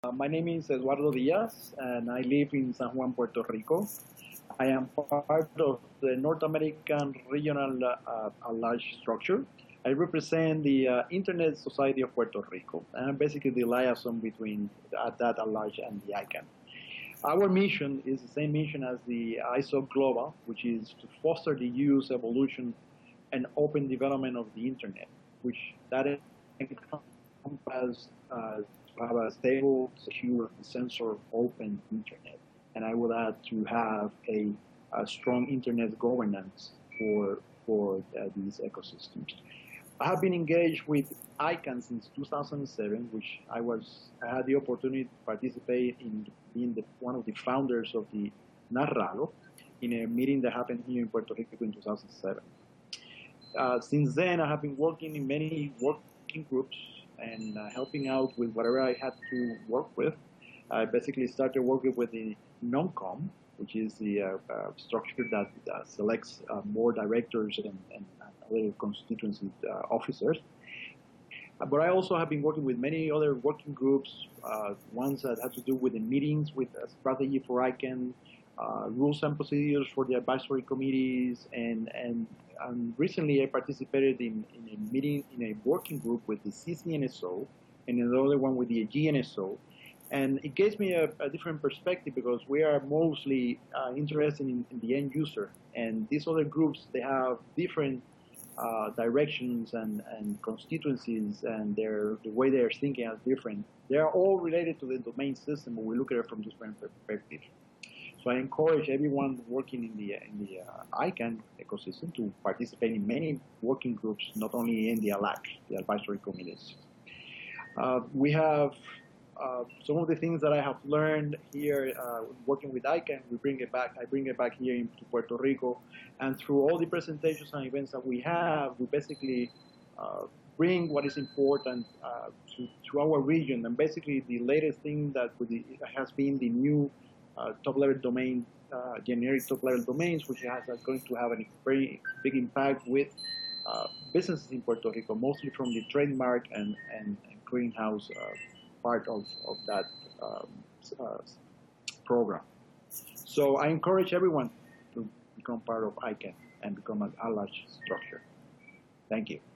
My name is Eduardo Diaz, and I live in San Juan, Puerto Rico. I am part of the North American Regional Alliance structure. I represent the Internet Society of Puerto Rico, and I'm basically the liaison between that alliance and the ICANN. Our mission is the same mission as the ISO Global, which is to foster the use, evolution, and open development of the Internet, which that encompasses to have a stable, secure, sensor open Internet. And I would add to have a strong Internet governance for these ecosystems. I have been engaged with ICANN since 2007, which I had the opportunity to participate in being one of the founders of the NARRALO in a meeting that happened here in Puerto Rico in 2007. Since then, I have been working in many working groups and helping out with whatever I had to work with. I basically started working with the NONCOM, which is the structure that selects board directors and other constituency officers. But I also have been working with many other working groups, ones that have to do with the meetings, with strategy for ICANN, rules and procedures for the advisory committees, and recently I participated in a meeting in a working group with the CCNSO and another one with the GNSO. And it gives me a different perspective because we are mostly interested in the end user. And these other groups, they have different directions and constituencies, and the way they're thinking is different. They are all related to the domain system, but we look at it from different perspectives. So I encourage everyone working in the ICANN ecosystem to participate in many working groups, not only in the ALAC, the advisory committees. We have some of the things that I have learned here working with ICANN. I bring it back here into Puerto Rico, and through all the presentations and events that we have, we basically bring what is important to our region. And basically, the latest thing that has been the new top-level domain, generic top-level domains, which is going to have a very big impact with businesses in Puerto Rico, mostly from the trademark and clearinghouse part of that program. So I encourage everyone to become part of ICANN and become an alliance structure. Thank you.